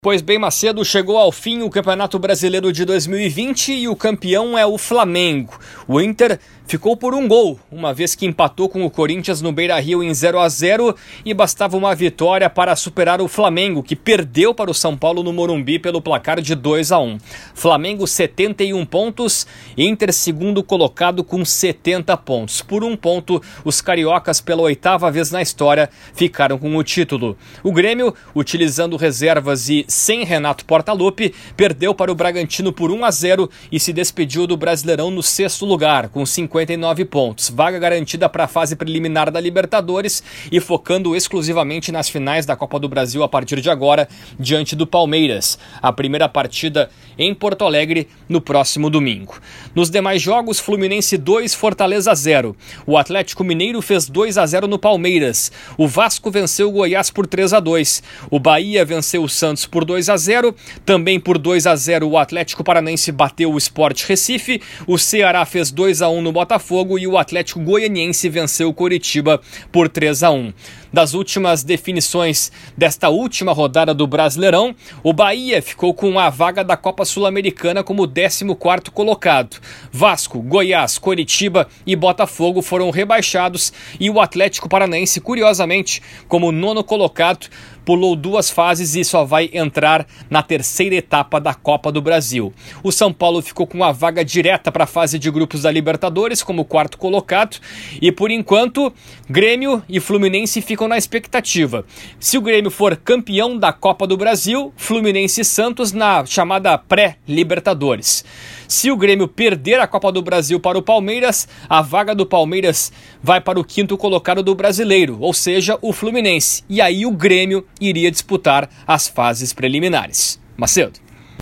Pois bem, Macedo, chegou ao fim o Campeonato Brasileiro de 2020 e o campeão é o Flamengo. O Inter ficou por um gol, uma vez que empatou com o Corinthians no Beira-Rio em 0-0 e bastava uma vitória para superar o Flamengo, que perdeu para o São Paulo no Morumbi pelo placar de 2-1. Flamengo 71 pontos, Inter segundo colocado com 70 pontos. Por um ponto, os cariocas pela 8ª vez na história ficaram com o título. O Grêmio, utilizando reservas e sem Renato Portaluppi, perdeu para o Bragantino por 1-0 e se despediu do Brasileirão no 6º lugar, com 59 pontos. Vaga garantida para a fase preliminar da Libertadores e focando exclusivamente nas finais da Copa do Brasil a partir de agora, diante do Palmeiras. A primeira partida em Porto Alegre no próximo domingo. Nos demais jogos, Fluminense 2, Fortaleza 0. O Atlético Mineiro fez 2-0 no Palmeiras. O Vasco venceu o Goiás por 3-2. O Bahia venceu o Santos por 2-0, também por 2-0 o Atlético Paranaense bateu o Sport Recife, o Ceará fez 2-1 no Botafogo e o Atlético Goianiense venceu o Coritiba por 3-1. Das últimas definições desta última rodada do Brasileirão, o Bahia ficou com a vaga da Copa Sul-Americana como 14º colocado. Vasco, Goiás, Coritiba e Botafogo foram rebaixados e o Atlético Paranaense, curiosamente, como 9º colocado, pulou 2 fases e só vai entrar na 3ª etapa da Copa do Brasil. O São Paulo ficou com a vaga direta para a fase de grupos da Libertadores como 4º colocado e, por enquanto, Grêmio e Fluminense ficam na expectativa. Se o Grêmio for campeão da Copa do Brasil, Fluminense e Santos na chamada pré-Libertadores. Se o Grêmio perder a Copa do Brasil para o Palmeiras, a vaga do Palmeiras vai para o 5º colocado do Brasileiro, ou seja, o Fluminense. E aí o Grêmio iria disputar as fases preliminares. Macedo.